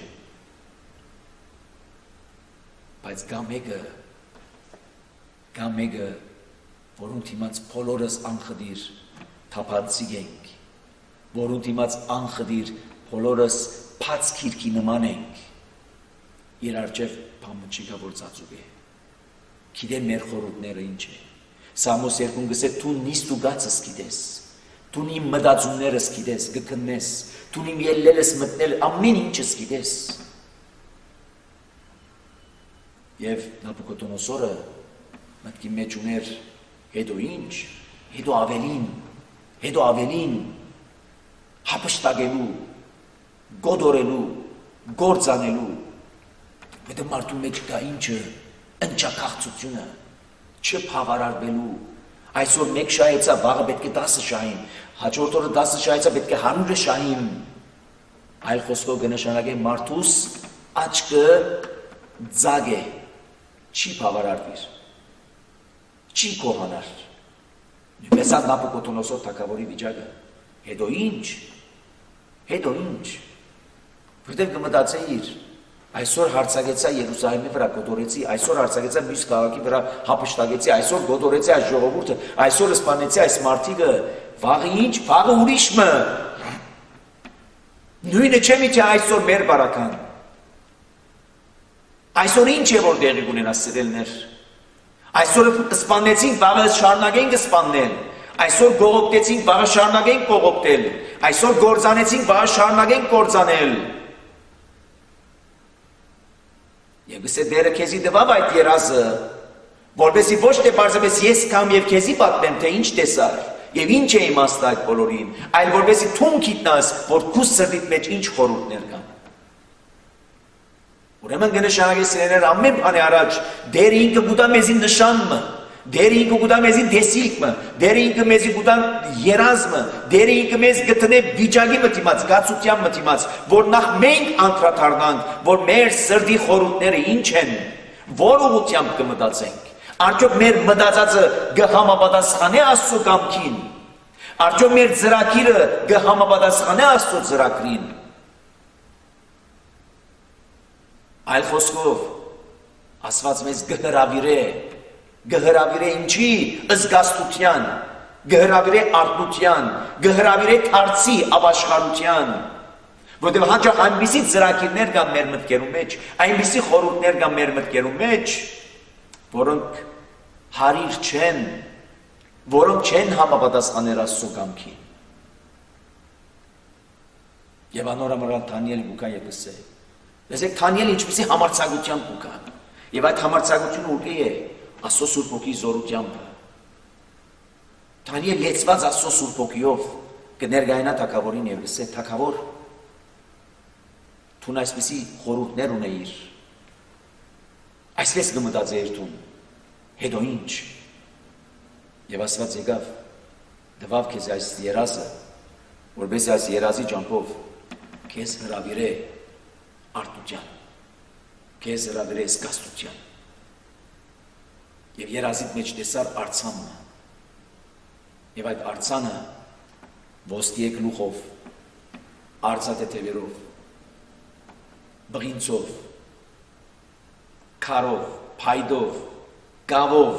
Բայց գա մեկը, գա մեկը որոնց իմաց բոլորս անխդիր թափանցիկ ենք, որոնց իմաց անխդիր բոլորս փած քիրքի նման ենք, իր արջև բամը չկա որ ծածուկ է, գիտե մեր խորհուրդները ինչ է, Սամոս երկուն գսե դու նիստ ու գացս գիտես, դու իմ մտածումներս գիտես, գքննես, դու իմ ելլելս մտնել ամեն ինչս գիտես։ Եվ Նաբուկոդոնոսորը մտքի մեջ ուներ հետո ինչ, հետո ավելին, հետո ավելին, հապշտագելու, գոդորելու, գործանելու, հետո մարդու մեջ կա ինչը, ընչակաղցությունը, չփավարարվելու, այսօր մեկ շահեցա, վաղը պետք է դասը շահին, հաջորդ օրը դասը շահեցա, պետք է հանուրը շահին, այլ խոսքով կնշանակե մարդուս աչքը ձագ է, չի փավարարվիր, չի կողանար։ Նույնպես այդ Նաբուկոդոնոսոր թագավորի վիճակը, հետո ինչ, հետո ինչ, որտեղ կմտածեիր, այսօր հարձակեցա Երուսաղեմի վրա գոդորեցի, այսօր հարձակեցա մյուս քաղաքի վրա հափշտակեցի, այսօր գոդորեցի այս ժողովուրդը, այսօր սպանեցի այս մարդիկը, վաղը ինչ, վաղը ուրիշը։ Նույնը չէ մի թե այսօր մեր բարական։ Այսօր ինչ է որ դեղի կունենա սիրելիներ։ Այսօր սպանեցինք, վաղը շարունակենք սպանել։ Այսօր գողոպտեցինք, վաղը շարունակենք գողոպտել։ Այսօր գործանեցինք, վաղը շարունակենք գործանել։ Եվ գսե դերը քեզի տվավ այդ երազը, Որպեսզի ոչ թե բարձրապես ես կամ եւ քեզի պատմեմ, թե ինչ տեսար եւ ինչ է իմաստը այդ բոլորին, այլ որպեսզի թուն գիտնաս, որ քու սրտիդ մեջ ինչ խորհուրդներ կան։ Ուրեմն կնշանակի սիրելիներ ամեն բանի առաջ դեր ինքը գուտա մեզի նշանը, դեր ինքը գուտա մեզի դեսիլքը, դեր ինքը մեզի գուտա երազը, դեր ինքը մեզ գտնե վիճակի մտիմաց, գացության մտիմաց, որ նախ մենք անդրադառնանք, որ մեր սրտի խորհուրդները ինչ են, որ ուղղությամբ կմտածենք։ Արդյոք մեր մտածածը կհամապատասխանի Աստծո կամքին։ Արդյոք մեր ծրագիրը կհամապատասխանի Աստծո ծրագրին։ Այլ խոսքով Աստված մեզ կհրավիրե, կհրավիրե ինչի զգաստության, կհրավիրե արթնության, կհրավիրե դարձի ապաշխարության, որտեղ հաճախ այնպիսի ծրագիրներ կան մեր մտքերում մեջ, այնպիսի խորհուրդներ կան մեր մտքերում մեջ, որոնք հարիր չեն, որոնք չեն համապատասխաներ Աստծո կամքին։ Եվ անորամրալ Դանիել գուկա եւ ասե։ Լսեք Դանիել ինչպիսի համարձակությամբ գուկա։ Եվ այդ համարձակությունը ուղի է Աստծո Սուրբ Հոգի զորությամբ։ Դանիել լեցված Աստծո Սուրբ Հոգիով կներկայանա թագավորին եւ ասե. թագավոր, դու այսպիսի խորհուրդներ ունեիր, այսպես կմտածեիր դու, հետո ինչ։ Եվ Աստված եկավ, տվավ քեզ այս երազը, որպես այս երազի ճամփով քեզ հրավիրե արթնության, քեզ հրավիրե զգաստության։ Եվ երազիդ մեջ տեսար արձանը, եւ այդ արձանը ոսկի գլուխով, արծաթեթևերով, բղինցով, քարով, փայդով, գավով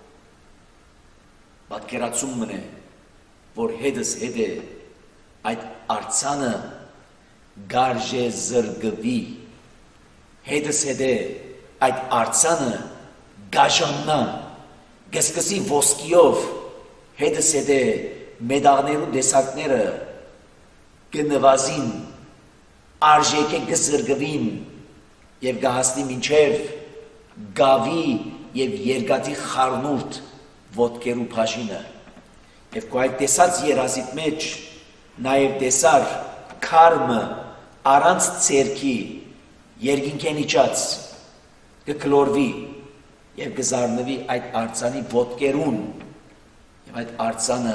պատկերացում մնե, որ հետս հետ է այդ արձանը գարժե զրգվի, հետս հետ է այդ արձանը գաժաննա, գսկսի ոսկիով, հետս հետ է մեդաղներու դեսակները կնվազին, արժեքը գզրգվին եւ գահասնի մինչեւ գավի եւ երկաթի խառնուրդ ոտքերու բաժինը։ Եվ քո այդ տեսած երազիդ մեջ նաեւ տեսար քարմը առանց ցերքի երկինքեն իջած կկլորվի եւ կզառնվի այդ արձանի ոտքերուն եւ այդ արձանը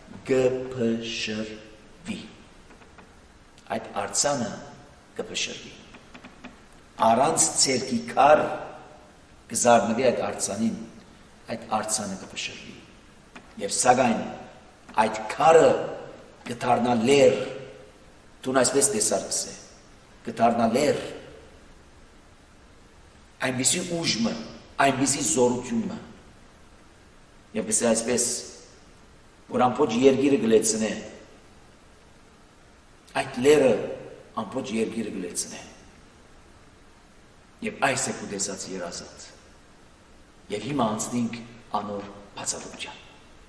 կփշրվի։ Այդ արձանը կփշրվի։ Առանց ցերքի քար կզառնվի այդ արձանին, այդ արձանը կփշրվի։ Եվ սակայն այդ քարը կդառնա լեր, դու այսպես տեսար կսե, կդառնա լեր, այնպիսի ուժը, այնպիսի զորությունը։ Եվ կսե այսպես, որ ամբողջ երկիրը գլեցնե, այդ լերը ամբողջ երկիրը գլեցնե։ Եվ այս է քու տեսած երազած։ Եվ հիմա անցնենք անոր բացատրության։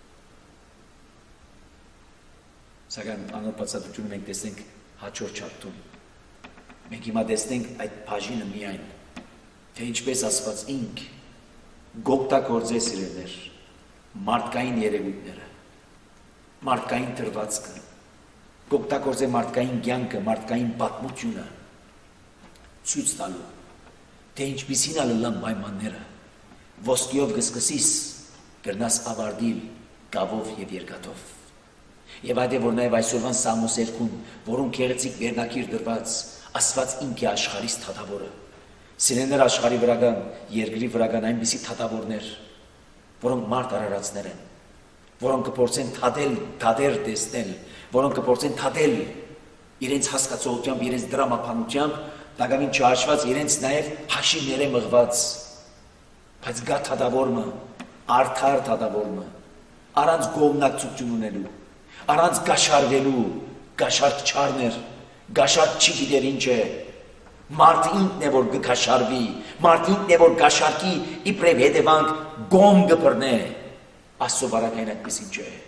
Սակայն անոր բացատրությունը մենք տեսնենք հաջորդ շաբթում։ Մենք հիմա տեսնենք այդ բաժինը միայն, թե ինչպես Աստված ինք գոկտագործե սիրելներ, մարդկային երևույթները, մարդկային դրվածքը, գոկտագործե մարդկային կյանքը, մարդկային պատմությունը, ցույց տալու, թե ինչպիսին ա լլան պայմանները, ոսկիով կսկսիս, կրնաս ավարտիլ գավով եւ երկաթով։ Եվ այդ է, որ նաեւ այսօրվան Սամոս երկուն, որոնք գեղեցիկ վերնակիր դրված, Աստված ինք է աշխարհից թագավորը։ Սիրելիներ, աշխարհի վրական, երկրի վրական այնպիսի թագավորներ, որոնք մարդ արարածներ են, որոնք կփորձեն թադել, թադեր տեսնել, որոնք կփորձեն թադել իրենց հասկացողությամբ, իրենց դրամապանությամբ, դակամին չհաշված իրենց նաև հաշիվները մղված, բայց գա թադավորը, արդար թադավորը, առանց գոմնակցություն ունելու, առանց գաշարվելու, գաշարք չարներ, գաշարք չի գիտեր ինչ է, մարդ ինքն է, որ գաշարվի, մարդ ինքն է, որ գաշարքի իբրև հետևանք գոմ գբրնե, Աստծո բարակային այդպես ինչ է։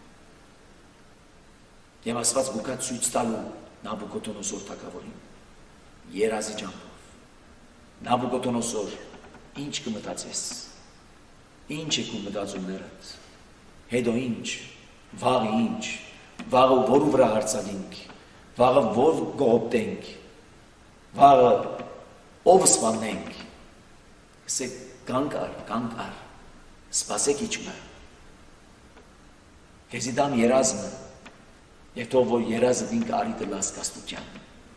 Եվ Աստված գուկա ցույց տալու Նաբուկոդոնոսոր թագավորին, երազի ճամփով, Նաբուկոդոնոսոր, ինչ կմտածես, Ինչ եք ու մտածումներդ, հետո ինչ, վաղը ինչ, վաղը որու վրա հարցալինք, վաղը որ գողոպտենք, վաղը ով սպանենք, ասեք կանգ առ, կանգ առ, սպասեք իջմը, քեզի դամ երազմը, և թող որ երազը դինք արի դլաս կաստության,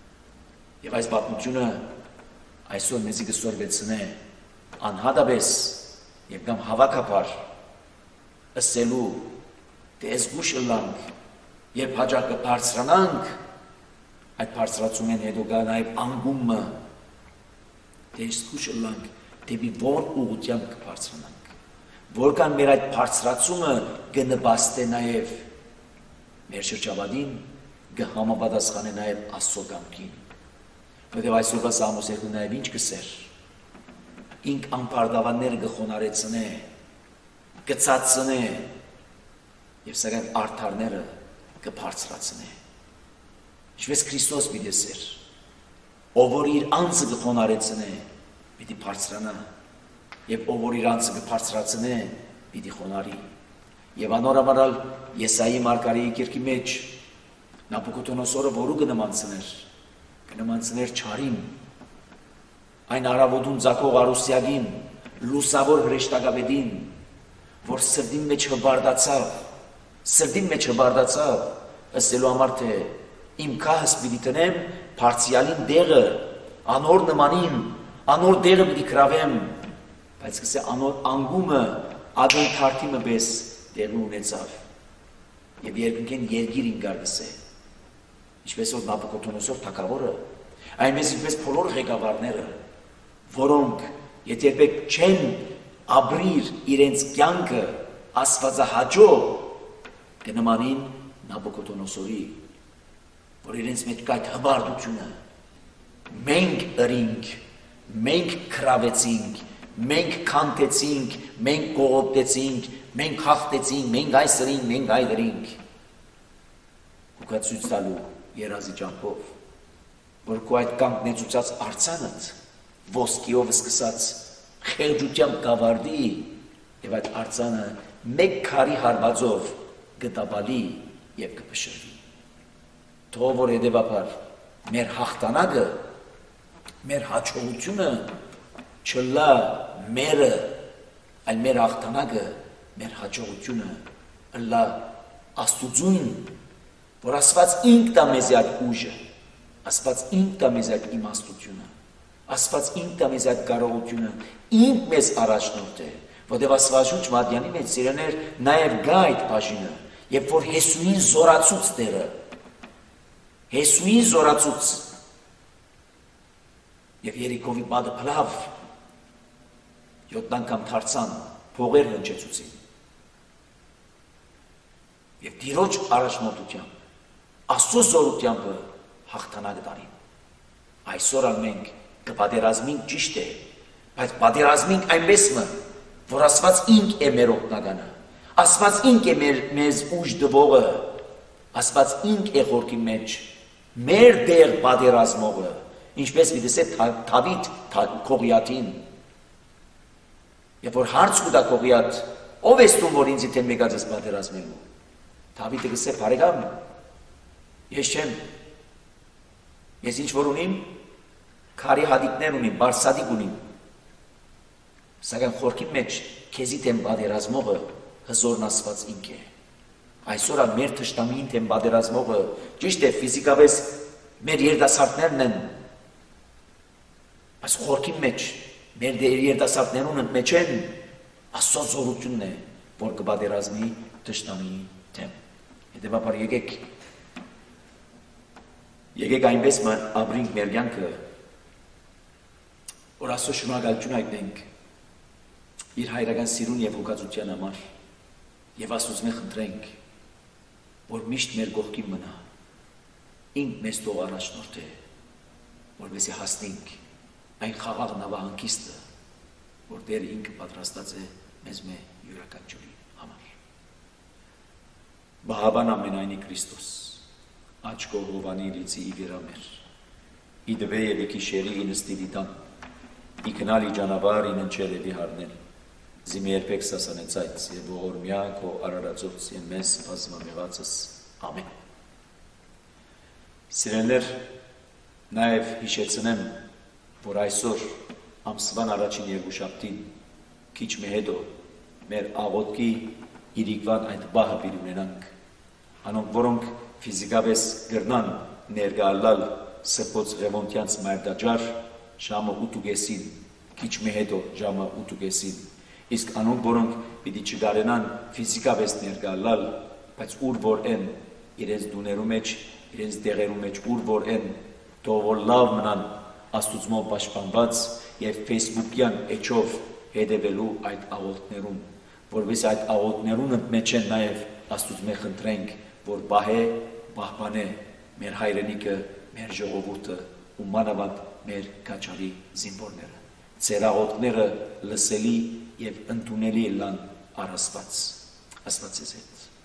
և այս պատմությունը այսօր մեզի կսորվեցնե անհատապես և կամ հավաքապար ըսելու թե ես գուշ ըլանք, երբ հաճակը բարձրանանք, այդ բարձրացումեն հետո գա նաև անգումը, թե ես գուշ ըլանք, դեպի որ ուղղությամբ կբարձրանանք, որքան մեր այդ բարձրացումը կնպաստե նաև մեր շրջապատին, կհամապատասխանե նաև Աստծո կամքին, որտեղ այսօրվա Սաղմոս երկու նաև ինչ կսեր, ինք անպարտավանները կխոնարեցնե, կծածնե և սակայն արդարները կբարձրացնե։ Ինչպես Քրիստոս պիտի սեր, ով որ իր անձը կխոնարեցնե, պիտի բարձրանա, և ով որ իր անձը կբարձրացնե, պիտի խոնարի։ Եվ անորամարալ Եսայի մարգարեի գրքի մեջ Նաբուկոդոնոսորը որու կնմանցներ, կնմանցներ չարին, այն առավոտուն ծագող Արուսյագին, լուսավոր հրեշտակապետին, որ սրտին մեջ հբարդացավ, սրտին մեջ հբարդացավ, ըսելու համար թե իմ քահս պիտի տնեմ բարձրյալին դեղը, անոր նմանին, անոր դեղը պիտի գրավեմ, բայց կսե անոր անգումը ադոն թարթիմը պես դեղը ունեցավ, և երկնքեն երգիր ինգար կսե, ինչպես որ Նաբուկոդոնոսոր թագավորը, այնպես ինչպես բոլոր ղեկավարները, որոնք եթե երբեք չեն ապրիր իրենց կյանքը աստվածահաճո կնմանին Նաբուկոդոնոսորի, որ իրենց մեջ կա այդ հբարդությունը, մենք ըրինք, մենք քրավեցինք, մենք քանթեցինք, մենք կողոպտեցինք, մենք հաղթեցինք, մենք այս ըրինք, մենք այդ ըրինք, ու կա ցույց տալու երազի ճամփով, որ քո այդ կանգնեցուցած արձանդ ոսկիով սկսած խեղճությամբ կավարդի և այդ արձանը մեկ քարի հարվածով կտապալի և կփշրվի։ Թող որ հետևաբար մեր հաղթանակը, մեր հաջողությունը չլա մերը, այլ մեր հաղթանակը, մեր հաջողությունը ըլլա Աստուծուն, որ Աստված ինք տա մեզ այդ ուժը, Աստված ինք տա մեզ այդ իմաստությունը, Աստված ինք տա մեզ այդ կարողությունը, ինք մեզ առաջնորդ է, որտեղ Աստվածաշունչ Մատյանի մեջ սիրելիներ նաև գա այդ բաժինը, երբ որ Հեսուին զորացուց դերը, Հեսուին զորացուց, և Երիքովի պատը փլավ, յոթ անգամ թարցան, փողեր հնչեցուցին, և Տիրոջ առաջնորդությամբ, Աստծո զորությամբ հաղթանակ տարին։ Այսօր մենք կպատերազմենք ճիշտ է, բայց պատերազմենք այնպես մը, որ Աստված ինք է մեր օգնականը, Աստված ինք է մեր մեզ ուժ դվողը, Աստված ինք է խորքի մեջ, մեր դեղ պատերազմողը, ինչպես պիտի ասե Դավիթ Գողիաթին, երբ որ հարց կուտա Գողիաթ, ով ես դու որ ինձ դեմ եկած ես պատերազմելու, Դավիթը գսե բարեկամ, ես չեմ, ես ինչ որ ունիմ, քարի հատիկներ ունիմ, բարսադիկ ունիմ, սակայն խորքի մեջ քեզի դեմ պատերազմողը հզորն Աստված ինք է։ Այսօր մեր թշնամիին դեմ պատերազմողը ճիշտ է ֆիզիկապես մեր երիտասարդներն են, բայց խորքի մեջ մեր երիտասարդներուն մեջ են Աստծո զորությունն է, որ կպատերազմի թշնամիի դեմ։ Հետևաբար եկեք եկեք այնպես ապրենք մեր կյանքը, որ Աստծո շնորհակալություն հայտնենք իր հայրական սիրուն և հոգածության համար և Աստծուց մենք խնդրենք, որ միշտ մեր կողքին մնա, ինք մեզ թող առաջնորդ է, որպեսզի հասնենք այն խաղաղ նավահանգիստը, որ Տեր ինքը պատրաստած է մեզ մեր յուրաքանչյուրի համար։ Բահաբան ամենայնի Քրիստոս, աչքո Հովանի լիցի ի վերամեր, ի դվե և ի քիշերի ի նստի դիտան, ի քնալ ի ճանապարհ ի ննչել և ի հարնել, Զիմի երբեք սասանեցայց և ողորմյա քո արարածոց և մեզ բազմամեղացս ամեն։ Սիրելներ, նաև հիշեցնեմ, որ այսօր ամսվան առաջին երկուշաբթին քիչ մի հետո մեր աղոթքի իրիկվան այդ բահը պիտի ունենանք, անոնք որոնք ֆիզիկապես գրնան ներգալալ Սրբոց Ղևոնդյանց մայրդաճար ժամը ութ քիչ մի հետո ժամը ութ իսկ անոնք որոնք պիտի չգարենան ֆիզիկապես ներգալալ, բայց ուր որ են իրենց դուներու մեջ, իրենց դեղերու մեջ ուր որ են, թող որ լավ մնան Աստուծմով պաշտպանված եւ Facebook-յան էջով հետևելու այդ աղոթներուն, որովհետեւ այդ աղոթներուն մեջ են նաեւ Աստուծմե խնդրենք, որ բահե, պահպանե մեր հայրենիքը, մեր ժողովուրդը ու մանավանդ մեր քաջարի զինվորները։ Ձեր աղոթքները լսելի եւ ընդունելի լան առ Աստված։ Աստված ձեզ հետ։